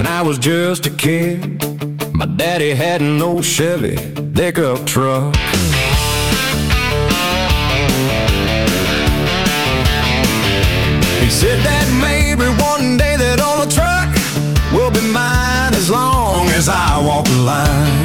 When I was just a kid, my daddy had an old Chevy pickup truck. He said that maybe one day that old truck will be mine as long as I walk the line.